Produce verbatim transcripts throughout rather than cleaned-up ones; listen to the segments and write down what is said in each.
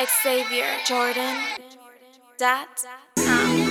Xavier Jordan dot com.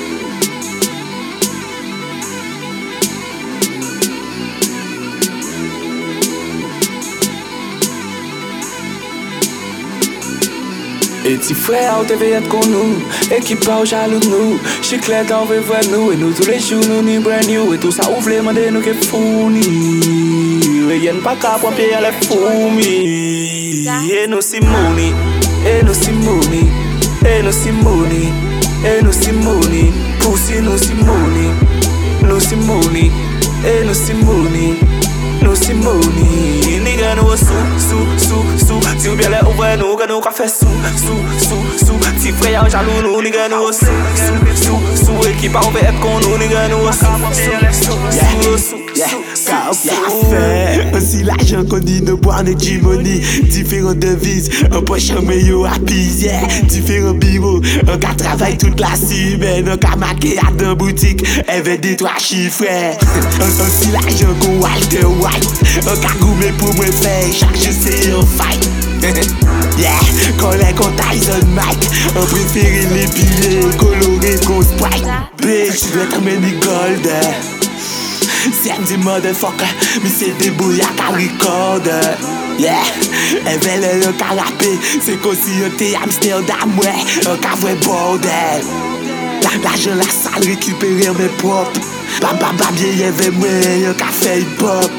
Et ti frère, ou te veillent con nous, et qui parle jaloux de nous. Chiclette, on veut voir nous, et nous tous les jours, nous ni brand new. Et tout ça ouvre les mains de nous qui fournis. Et y'en pas qu'à prendre pied à la fourmi. Et nous Simoni, et nous Simoni, et nous Simoni, et nous Simoni. Poussi nous Simoni, nous Simoni, et nous Simoni. Nous Simoni, nigga nous sou, sou, sou, sou. Si ou bien les ouvre nous, que nous qu'a fait sou, sou, sou, sou. Si frère jaloux nous, nigga nous sou, sou, sou, sou. Équipe on veut être con nous, nigga nous sou, sou, sou, sou. Café, aussi l'argent qu'on dit de boire de Jimoni. Différentes devises, un poche en meilleur rapide, yeah. Différents bureaux, un cas travaille toute la semaine. Un cas maquillé à deux boutiques, elle veut des trois chiffres. Aussi l'argent qu'on Walter White, un cas gourmet pour me faire, chaque jour c'est un fight. Yeah, collègue qu'on Tyson Mike, un préféré les billets colorés qu'on Sprite. Bitch, tu dois être many gold. C'est des motherfucker, mais c'est des bouillards qu'à record. Yeah, elle veut le canapé, c'est comme si on était Amsterdam, ouais, un cavoué bordel. L'argent la salle récupérer mes propres. Bam bam bam, bien y'avait moi, un café hip hop.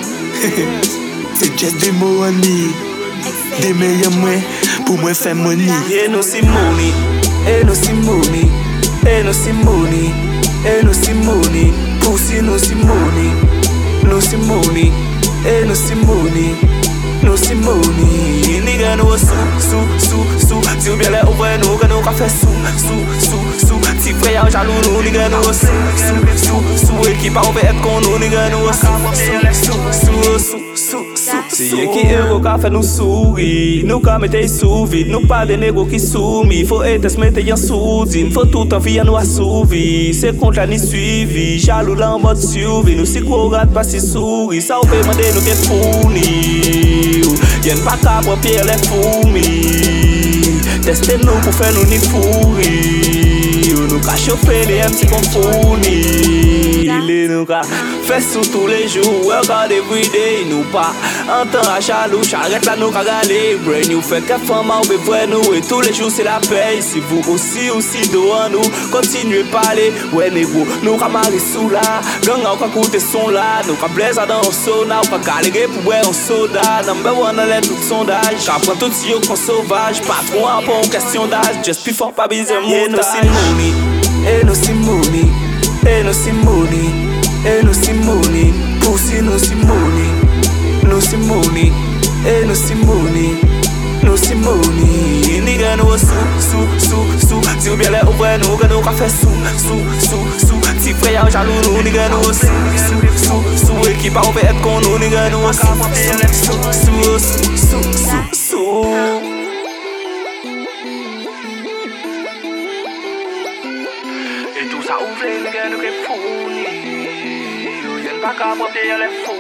C'est just des money, des meilleurs moi, pour moi faire money. Et nous Simoni, et nous Simoni, et nous Simoni, et nous Simoni. Poussi nous Simoni, nous Simoni, et nous Simoni, nous Simoni. Nigga nous sou, sou, sou, sou. Si ou bien les ouvre nous, que nous qu'a fait sou, sou, sou, sou. Si frère jaloux nous, nigga nous sou, sou, sou, sou. Équipe on veut être con nous, nigga nous sou, sou, sou, sou, sou, sou. Si y'a qui euro qu'a fait nous sourire, nous qu'a mette sous vide, nous pas des négros qui soumis. Faut être se mettre en sourdine, faut tout en vie à nous assouvir. C'est contre la ni suivi, jaloux là en mode survie. Nous si gros regarde pas si souris, ça ou peut demander nous qu'est fourni. Y'en pas qu'à prendre pied les fourmis. Testez nous pour faire nous ni fourri. Nous qu'a chauffer les M C qu'on fournit. Nous qu'a fait sous tous les jours, work hard every day. Nous pas en temps à jaloux, j'arrête là nous qu'a gagner. Brain nous fait qu'à femme ou besoin nous. Et tous les jours c'est la paye. Si vous aussi aussi devant nous, continuez parler. Ouais négro, nous qu'a marrer sous là. Gang ou qu'a coûter son là. Nous qu'a blazer dans un sauna. Ou qu'a galérer pour boire un soda. Number one dans les tout sondage. J'apprends tout si yo qu'on sauvage. Pas trop un peu en question d'âge. Just before pas baiser mon montage. Et nous Simoni, et nous Simoni, et nous Simoni. Poussi nous Simoni, nous Simoni, et nous Simoni, nous Simoni. Nigga nous sou, sou, sou, sou. Si ou bien les ouvre nous, que nous qu'a fait sou, sou, sou, sou. Si frère jaloux nous, nigga nous sou, sou, sou, sou. Équipe on veut être con nous, nigga nous sou, sou, sou, sou, sou, sou, sou. Et tout ça ouvre les gars nous qui fournis. Y'en pas qu'à prendre pied à les fous.